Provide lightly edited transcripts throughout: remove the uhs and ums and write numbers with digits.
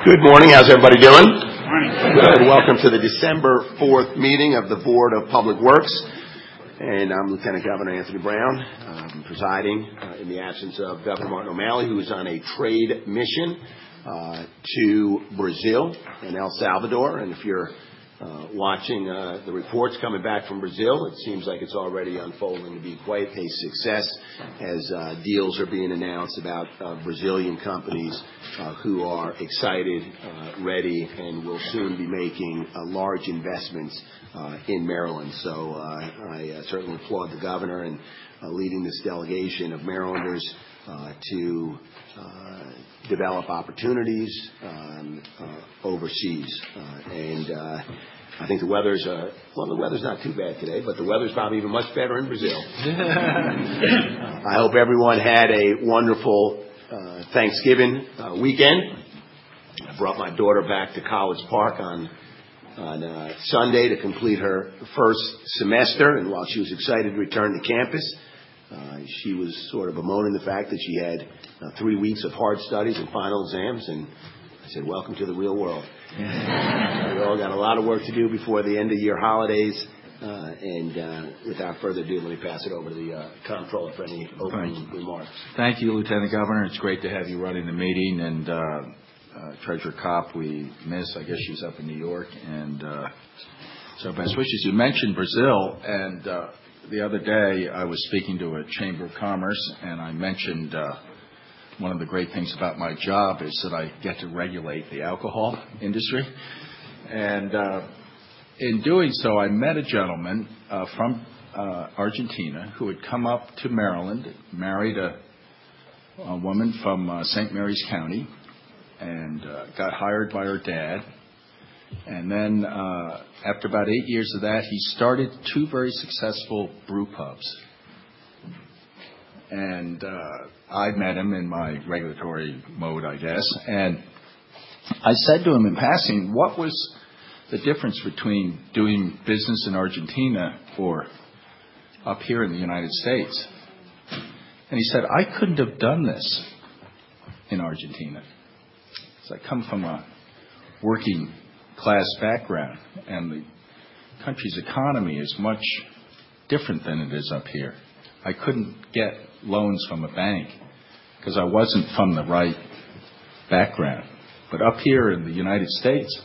Good morning. How's everybody doing? Morning. Good. Welcome to the December 4th meeting of the Board of Public Works. And I'm Lieutenant Governor Anthony Brown, presiding in the absence of Governor Martin O'Malley, who is on a trade mission to Brazil and El Salvador. And if you're watching the reports coming back from Brazil, it seems like it's already unfolding to be quite a success as deals are being announced about Brazilian companies who are excited, ready, and will soon be making large investments in Maryland. So I certainly applaud the governor and leading this delegation of Marylanders to develop opportunities overseas. I think the weather's not too bad today, but the weather's probably even much better in Brazil. I hope everyone had a wonderful Thanksgiving weekend. I brought my daughter back to College Park on Sunday to complete her first semester, and while she was excited to return to campus, she was sort of bemoaning the fact that she had 3 weeks of hard studies and final exams, and I said, welcome to the real world. We all got a lot of work to do before the end of year holidays, and without further ado, let me pass it over to the comptroller for any opening remarks. Thank you, Lieutenant Governor. It's great to have you running the meeting, and Treasurer Kopp, we miss. I guess she's up in New York, and so best wishes. You mentioned Brazil, and the other day I was speaking to a Chamber of Commerce, and I mentioned one of the great things about my job is that I get to regulate the alcohol industry. And in doing so, I met a gentleman from Argentina who had come up to Maryland, married a woman from St. Mary's County, and got hired by her dad. And then after about 8 years of that, he started 2 very successful brew pubs. And I met him in my regulatory mode, I guess. And I said to him in passing, what was the difference between doing business in Argentina or up here in the United States? And he said, I couldn't have done this in Argentina. So I come from a working class background, and the country's economy is much different than it is up here. I couldn't get loans from a bank because I wasn't from the right background. But up here in the United States,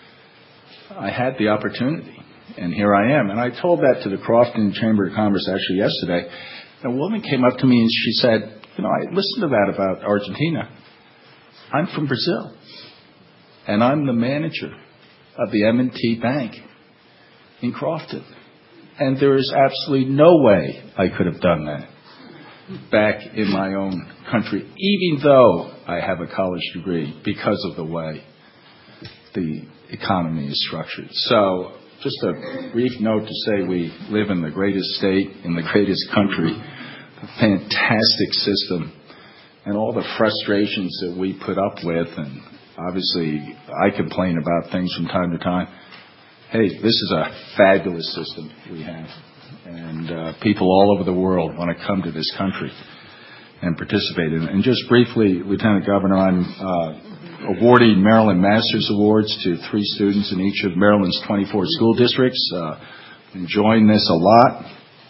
I had the opportunity, and here I am. And I told that to the Crofton Chamber of Commerce actually yesterday. And a woman came up to me and she said, I listened to that about Argentina. I'm from Brazil, and I'm the manager of the M&T Bank in Crofton. And there is absolutely no way I could have done that back in my own country, even though I have a college degree, because of the way the economy is structured. So just a brief note to say we live in the greatest state, in the greatest country, a fantastic system, and all the frustrations that we put up with, and obviously I complain about things from time to time. Hey, this is a fabulous system we have, and people all over the world want to come to this country and participate in it. And just briefly, Lieutenant Governor, I'm awarding Maryland Masters Awards to 3 students in each of Maryland's 24 school districts. Enjoying this a lot.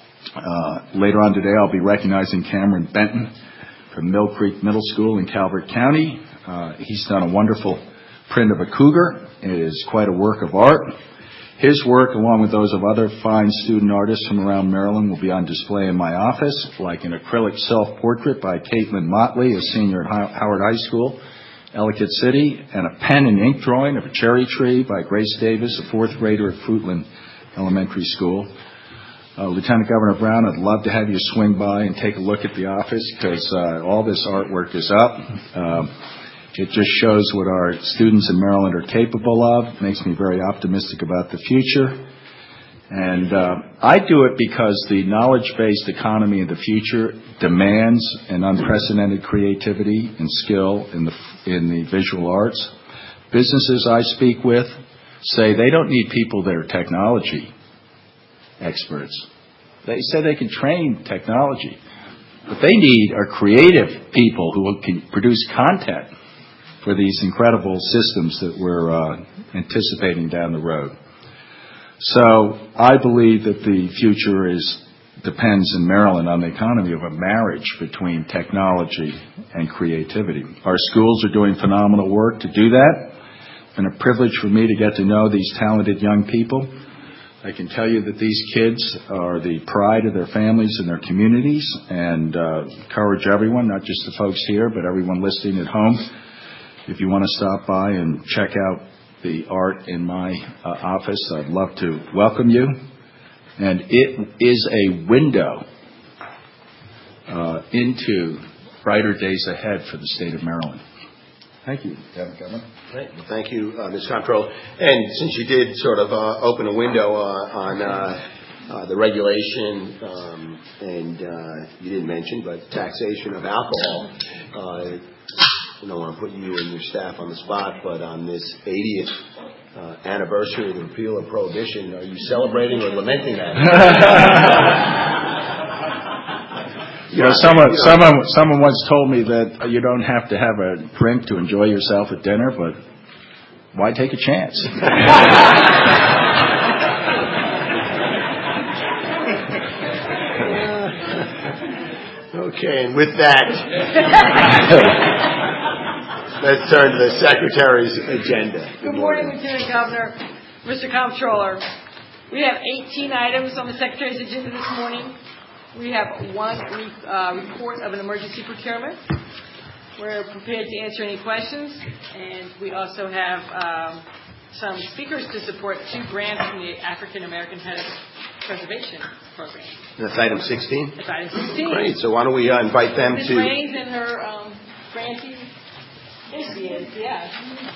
Later on today, I'll be recognizing Cameron Benton from Mill Creek Middle School in Calvert County. He's done a wonderful print of a cougar. It is quite a work of art. His work, along with those of other fine student artists from around Maryland, will be on display in my office, like an acrylic self-portrait by Caitlin Motley, a senior at Howard High School, Ellicott City, and a pen and ink drawing of a cherry tree by Grace Davis, a 4th grader at Fruitland Elementary School. Lieutenant Governor Brown, I'd love to have you swing by and take a look at the office, because all this artwork is up. It just shows what our students in Maryland are capable of. It makes me very optimistic about the future. And I do it because the knowledge-based economy of the future demands an unprecedented creativity and skill in the visual arts. Businesses I speak with say they don't need people that are technology experts. They say they can train technology. What they need are creative people who can produce content for these incredible systems that we're anticipating down the road. So I believe that the future depends in Maryland on the economy of a marriage between technology and creativity. Our schools are doing phenomenal work to do that. It's been a privilege for me to get to know these talented young people. I can tell you that these kids are the pride of their families and their communities, and encourage everyone, not just the folks here, but everyone listening at home, if you want to stop by and check out the art in my office, I'd love to welcome you. And it is a window into brighter days ahead for the state of Maryland. Thank you, Governor. Great. Well, thank you, Ms. Comptroller. And since you did sort of open a window on the regulation, and you didn't mention, but taxation of alcohol, I don't want to put you and your staff on the spot, but on this 80th anniversary of the repeal of Prohibition, are you celebrating or lamenting that? You know, someone once told me that you don't have to have a drink to enjoy yourself at dinner, but why take a chance? Okay, and with that, let's turn to the Secretary's agenda. Good morning, Lieutenant Governor, Mr. Comptroller. We have 18 items on the Secretary's agenda this morning. We have one report of an emergency procurement. We're prepared to answer any questions, and we also have some speakers to support 2 grants from the African American Heritage Preservation Program. That's item 16? That's item 16. Great, so why don't we invite them Ms. to... Ms. Raines and her grantee. There she is, yeah.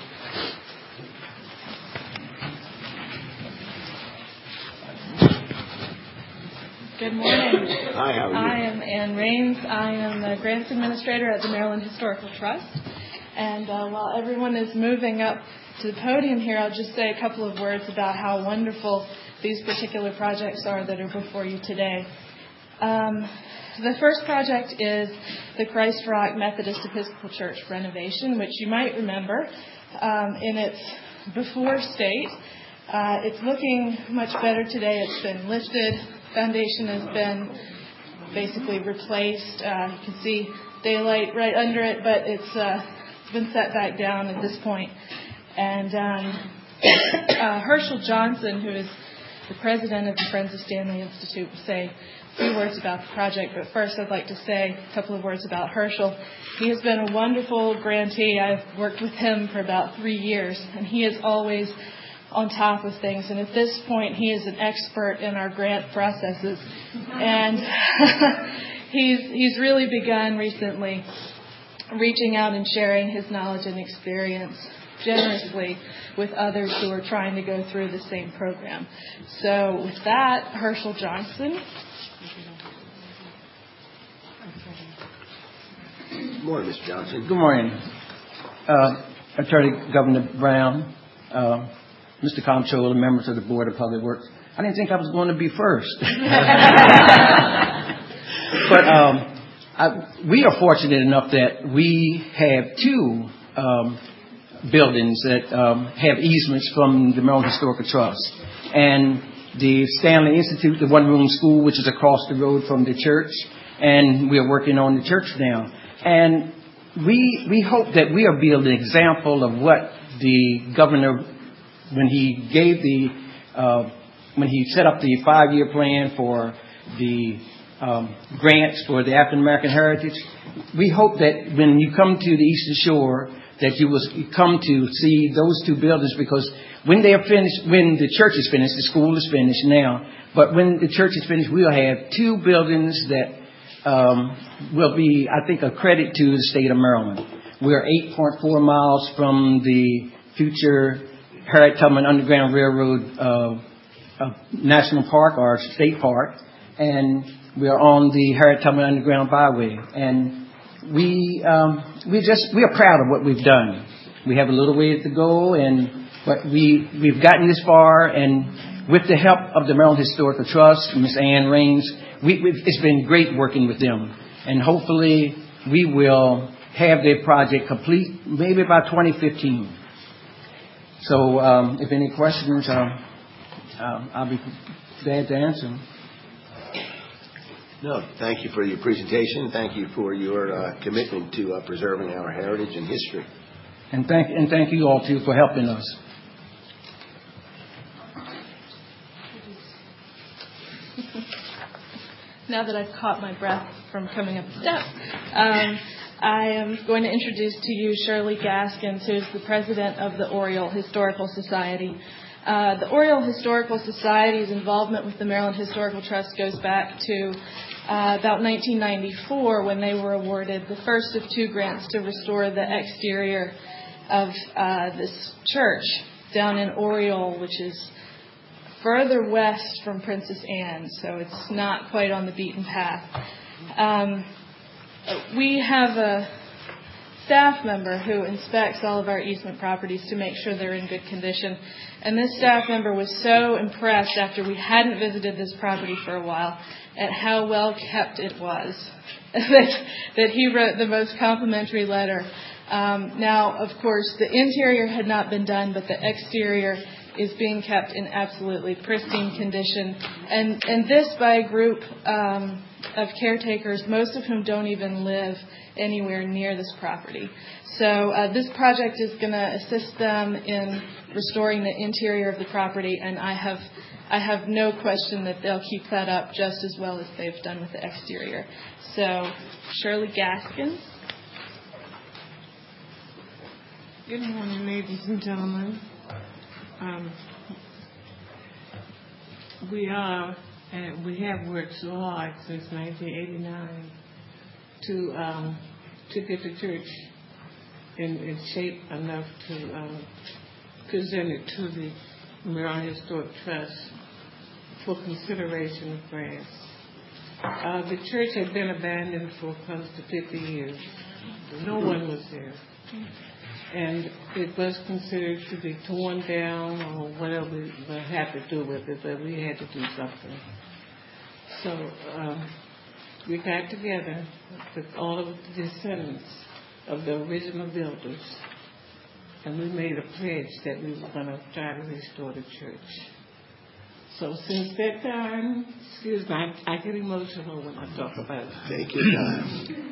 Good morning. Hi, how are you? I am Ann Raines. I am the Grants Administrator at the Maryland Historical Trust. And while everyone is moving up to the podium here, I'll just say a couple of words about how wonderful these particular projects are that are before you today. The first project is the Christ Rock Methodist Episcopal Church renovation, which you might remember in its before state. It's looking much better today. It's been lifted. Foundation has been basically replaced. You can see daylight right under it, but it's been set back down at this point. And Herschel Johnson, who is the president of the Friends of Stanley Institute, will say a few words about the project. But first, I'd like to say a couple of words about Herschel. He has been a wonderful grantee. I've worked with him for about 3 years, and he is always on top of things, and at this point he is an expert in our grant processes, and he's really begun recently reaching out and sharing his knowledge and experience generously with others who are trying to go through the same program. So with that, Herschel Johnson. Good morning, Mr. Johnson. Good morning, Attorney Governor Brown, Mr. Comptroller, members of the Board of Public Works. I didn't think I was going to be first. But we are fortunate enough that we have 2 buildings that have easements from the Maryland Historical Trust. And the Stanley Institute, the one-room school, which is across the road from the church, and we are working on the church now. And we hope that we are being an example of what the governor, when he gave when he set up the 5-year plan for the grants for the African American Heritage, we hope that when you come to the Eastern Shore, that you will come to see those 2 buildings, because when they are finished, when the church is finished, the school is finished now, but when the church is finished, we'll have 2 buildings that will be, I think, a credit to the state of Maryland. We are 8.4 miles from the future Harriet Tubman Underground Railroad National Park or State Park, and we are on the Harriet Tubman Underground Byway. And we are proud of what we've done. We have a little way to go, but we've gotten this far, and with the help of the Maryland Historical Trust, Ms. Ann Raines, it's been great working with them, and hopefully we will have their project complete maybe by 2015. So if any questions, I'll be glad to answer them. No, thank you for your presentation. Thank you for your commitment to preserving our heritage and history. And thank you all too for helping us. Now that I've caught my breath from coming up the steps, I am going to introduce to you Shirley Gaskins, who's the president of the Oriole Historical Society. The Oriole Historical Society's involvement with the Maryland Historical Trust goes back to about 1994, when they were awarded the first of 2 grants to restore the exterior of this church down in Oriole, which is further west from Princess Anne, so it's not quite on the beaten path. We have a staff member who inspects all of our easement properties to make sure they're in good condition. And this staff member was so impressed after we hadn't visited this property for a while at how well kept it was that he wrote the most complimentary letter. Now, of course, the interior had not been done, but the exterior is being kept in absolutely pristine condition. And this by a group of caretakers, most of whom don't even live anywhere near this property. So this project is going to assist them in restoring the interior of the property, and I have no question that they'll keep that up just as well as they've done with the exterior. So, Shirley Gaskins. Good morning, ladies and gentlemen. We have worked so hard since 1989 to get the church in shape enough to present it to the Maryland Historic Trust for consideration of grants. The church had been abandoned for close to 50 years. No one was there. And it was considered to be torn down or whatever we had to do with it, but we had to do something. So we got together with all of the descendants of the original builders, and we made a pledge that we were going to try to restore the church. So since that time, excuse me, I get emotional when I talk about it. Take your time.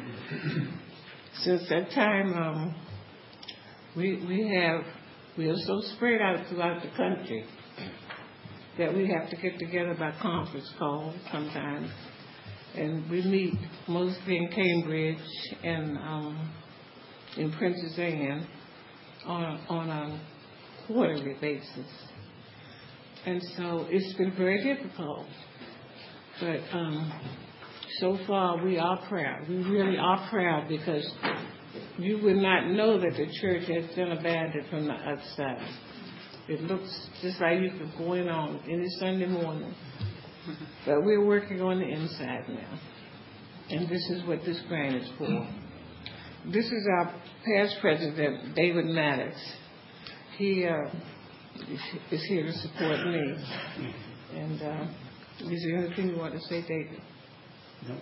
Since that time, we are so spread out throughout the country that we have to get together by conference call sometimes. And we meet mostly in Cambridge and in Princess Anne on a quarterly basis. And so it's been very difficult. But so far we are proud. We really are proud, because you would not know that the church has been abandoned from the outside. It looks just like you could go in on any Sunday morning. But we're working on the inside now. And this is what this grant is for. This is our past president, David Maddox. He is here to support me. And is there anything you want to say, David? No.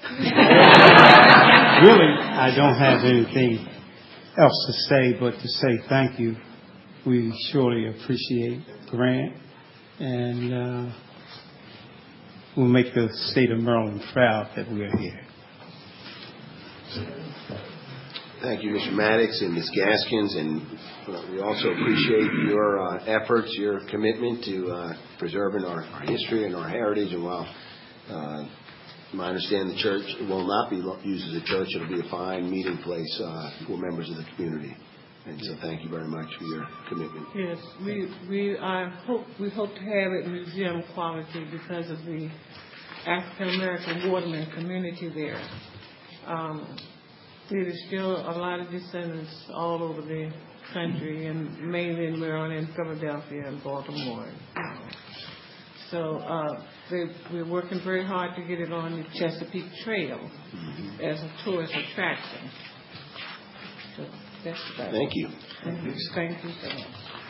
Really, I don't have anything else to say but to say thank you. We surely appreciate the grant, and we'll make the state of Maryland proud that we are here. Thank you, Mr. Maddox and Ms. Gaskins, and we also appreciate your efforts, your commitment to preserving our history and our heritage. And while I understand the church will not be used as a church, it'll be a fine meeting place for members of the community. And so thank you very much for your commitment. Yes, we hope to have it museum quality because of the African American Waterman community there. There's still a lot of descendants all over the country, and mainly in Maryland and Philadelphia and Baltimore. So we're working very hard to get it on the Chesapeake Trail as a tourist attraction. So that's about Thank it. you. Thank you so much.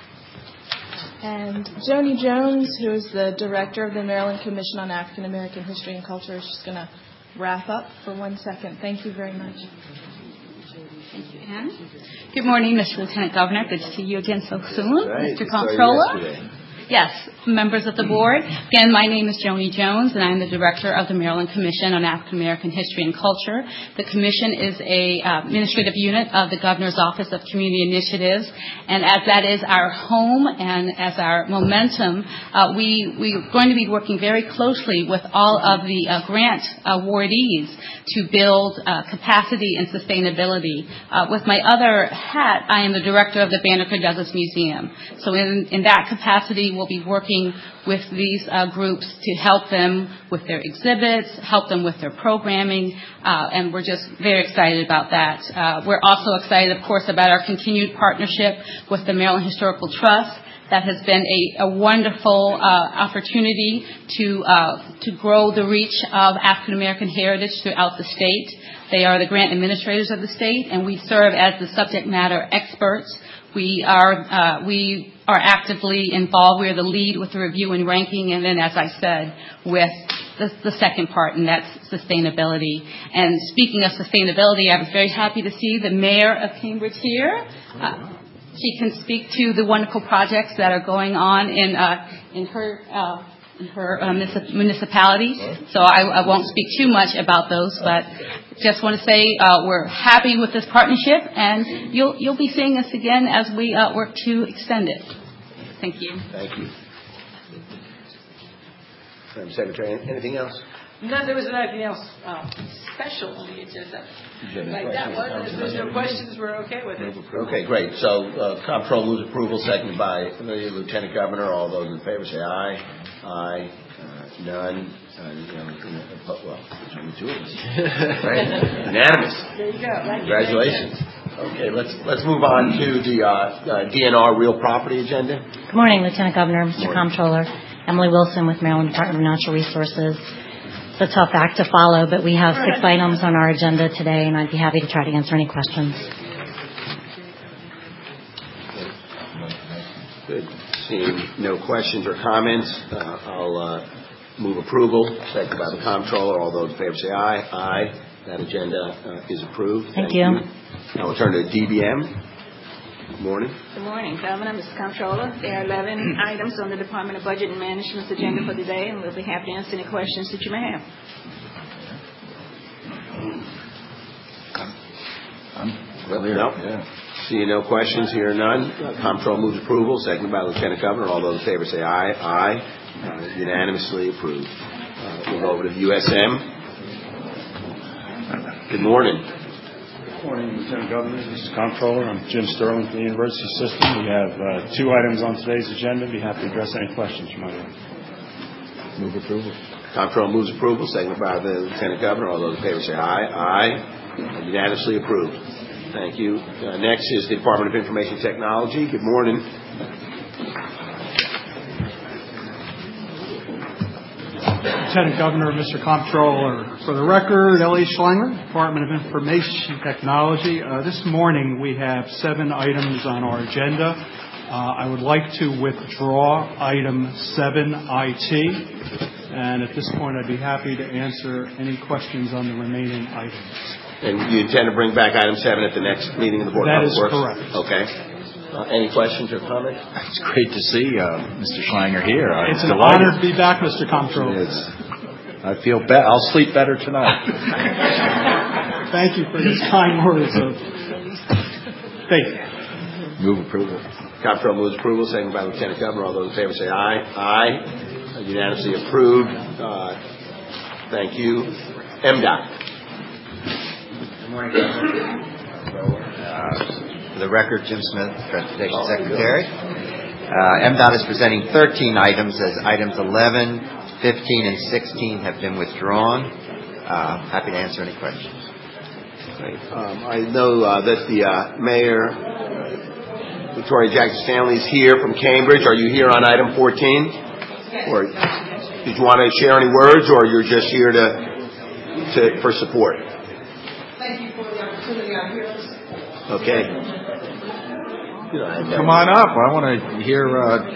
And Joni Jones, who is the director of the Maryland Commission on African American History and Culture, is just going to wrap up for 1 second. Thank you very much. And good morning, Mr. Lieutenant Governor. Good to see you again so soon. Right. Mr. Comptroller. Yes, members of the board. Again, my name is Joni Jones, and I'm the director of the Maryland Commission on African American History and Culture. The commission is a administrative unit of the Governor's Office of Community Initiatives, and as that is our home and as our momentum, we're going to be working very closely with all of the grant awardees to build capacity and sustainability. With my other hat, I am the director of the Banneker Douglas Museum. So in that capacity, we'll be working with these groups to help them with their exhibits, help them with their programming, and we're just very excited about that. We're also excited, of course, about our continued partnership with the Maryland Historical Trust. That has been a wonderful opportunity to grow the reach of African American heritage throughout the state. They are the grant administrators of the state, and we serve as the subject matter experts. We are actively involved. We are the lead with the review and ranking, and then, as I said, with the second part, and that's sustainability. And speaking of sustainability, I was very happy to see the mayor of Cambridge here. She can speak to the wonderful projects that are going on in her municipality. So I won't speak too much about those, but just want to say we're happy with this partnership, and you'll be seeing us again as we work to extend it. Thank you. Thank you. Madam Secretary, anything else? No, there was nothing else special on the agenda. Like that one, if there's no questions, we're okay with it. Okay, great. So, Comptroller moves approval, seconded by the Lieutenant Governor. All those in favor say aye. Aye. None. Well, there's only two of us. Right? Unanimous. There you go. Congratulations. Okay, let's move on to the DNR real property agenda. Good morning, Lieutenant Governor, Mr. Comptroller. Emily Wilson with Maryland Department of Natural Resources. It's a tough act to follow, but we have 6 items on our agenda today, and I'd be happy to try to answer any questions. Good. Seeing no questions or comments, I'll move approval. Seconded by the Comptroller. All those in favor say aye. Aye. That agenda is approved. Thank you. Now we'll turn to DBM. Good morning. Good morning, Governor, Mr. Comptroller. There are 11 items on the Department of Budget and Management's agenda for today, and we'll be happy to answer any questions that you may have. Seeing no questions, here none. Comptroller moves approval, seconded by Lieutenant Governor. All those in favor say aye. Aye. Unanimously approved. We'll go over to the USM. Good morning. Good morning, Lieutenant Governor, Mr. Comptroller. I'm Jim Sterling from the University System. We have 2 items on today's agenda. Be happy to address any questions you might have. Move approval. Comptroller moves approval, seconded by the Lieutenant Governor. All those in favor say aye. Aye. Unanimously approved. Thank you. Next is the Department of Information Technology. Good morning. Lieutenant Governor, Mr. Comptroller. For the record, Ellie Schlanger, Department of Information Technology. This morning we have 7 items on our agenda. I would like to withdraw item 7 IT, and at this point I'd be happy to answer any questions on the remaining items. And you intend to bring back item 7 at the next meeting of the Board of Public Works? That is correct. Okay. Any questions or comments? It's great to see Mr. Schlanger here. It's an honor to be back, Mr. Comptroller. I feel better. I'll sleep better tonight. Thank you for these kind words of faith. Move approval. Comptroller moves approval, seconded by Lieutenant Governor. All those in favor say aye. Aye. Unanimously approved. Thank you. MDOT. Good morning, Governor. For the record, Jim Smith, Transportation Secretary. MDOT is presenting 13 items as items 11, 15, and 16 have been withdrawn. Happy to answer any questions. Great. I know that the Mayor, Victoria Jackson Stanley, is here from Cambridge. Are you here on item 14? Or did you want to share any words, or you're just here for support? Thank you for the opportunity. I'm here. Okay. Come on up. I want to hear.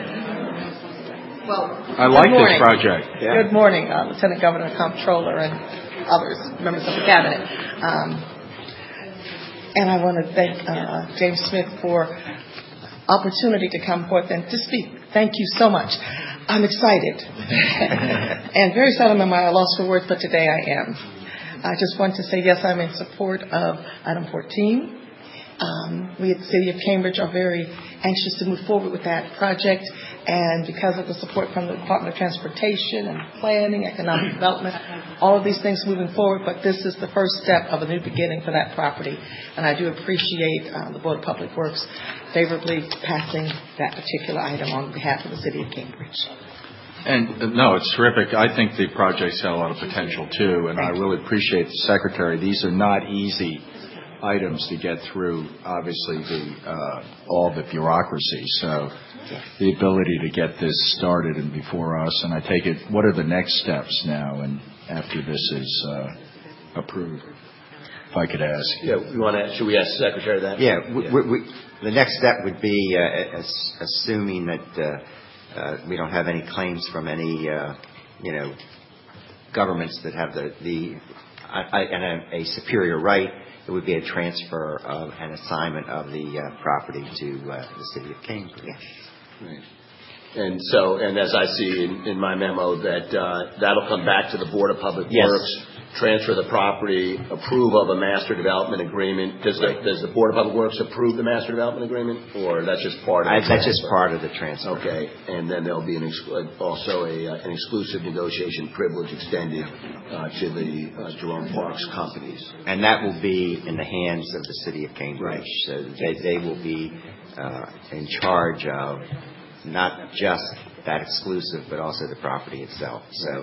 I like this project. Yeah. Good morning, Lieutenant Governor, Comptroller, and others, members of the Cabinet. And I want to thank James Smith for opportunity to come forth and to speak. Thank you so much. I'm excited and very seldom am I at a loss for words, but today I am. I just want to say, yes, I'm in support of item 14. We at the City of Cambridge are very anxious to move forward with that project, and because of the support from the Department of Transportation and Planning, Economic Development, all of these things moving forward, but this is the first step of a new beginning for that property, and I do appreciate the Board of Public Works favorably passing that particular item on behalf of the City of Cambridge. And no, it's terrific. I think the project's got a lot of potential too, and I really appreciate the Secretary. These are not easy items to get through, obviously, all the bureaucracy. So the ability to get this started and before us, and I take it, what are the next steps now and after this is approved? If I could ask. Yeah, should we ask the Secretary that? Yeah, the next step would be assuming that we don't have any claims from any, governments that have a superior right. It would be a transfer of an assignment of the property to the City of Cambridge. Yes. Right. And as I see in my memo, that'll come back to the Board of Public Works, transfer the property, approve of a master development agreement. Does the Board of Public Works approve the master development agreement, or that's just part of it? That's just part of the transfer. Okay, and then there'll be also an exclusive negotiation privilege extended to the Jerome Parks companies. And that will be in the hands of the City of Cambridge. Right. So they will be in charge of not just that exclusive, but also the property itself. So.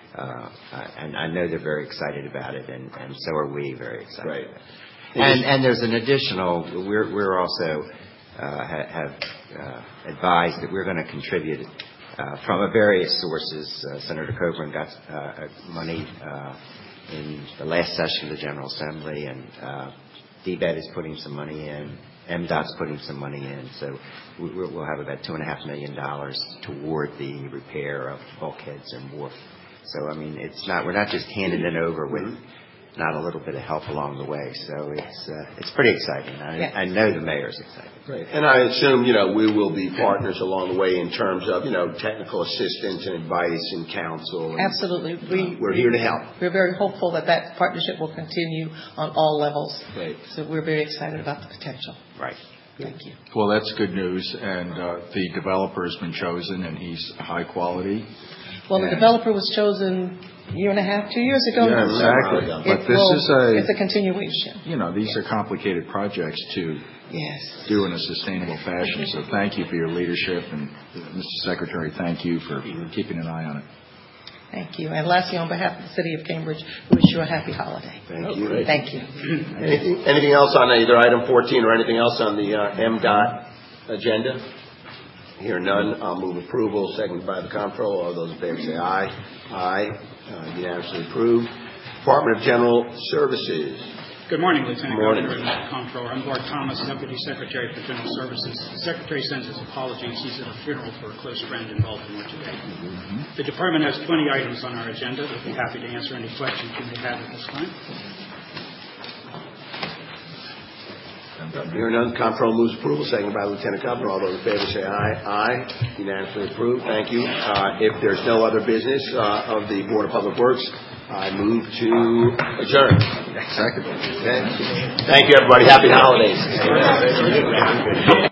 And I know they're very excited about it, and so are we very excited. Right. And there's an additional. We're also have advised that we're going to contribute from various sources. Senator Coburn got money in the last session of the General Assembly, and DBED is putting some money in. MDOT's putting some money in, so we'll have about $2.5 million toward the repair of bulkheads and wharf. So, I mean, we're not just handing it over with not a little bit of help along the way. So it's pretty exciting. I know the mayor's excited. Right. And I assume, we will be partners along the way in terms of, technical assistance and advice and counsel. Absolutely. We're here to help. We're very hopeful that partnership will continue on all levels. Right. So we're very excited about the potential. Right. Thank you. Well, that's good news. And the developer has been chosen, and he's high quality. Well, the developer was chosen a year and a half, 2 years ago. Yeah, exactly. But it's a continuation. These are complicated projects to do in a sustainable fashion. So thank you for your leadership, and Mr. Secretary, thank you for keeping an eye on it. Thank you. And lastly, on behalf of the City of Cambridge, we wish you a happy holiday. Thank you. Thank you. Anything else on either item 14 or anything else on the MDOT agenda? Hear none, I'll move approval. Seconded by the Comptroller. All those in favor say aye. Aye. Unanimously approved. Department of General Services. Good morning, Lieutenant Governor and Mr. Comptroller. I'm Bart Thomas, Deputy Secretary for General Services. The Secretary sends his apologies. He's at a funeral for a close friend in Baltimore today. The Department has 20 items on our agenda. We'll be happy to answer any questions you may have at this time. Hearing none, Comptroller moves approval. Seconded by Lieutenant Governor. All those in favor say aye. Aye. Unanimously approved. Thank you. If there's no other business of the Board of Public Works, I move to adjourn. Second. Okay. Thank you, everybody. Happy holidays.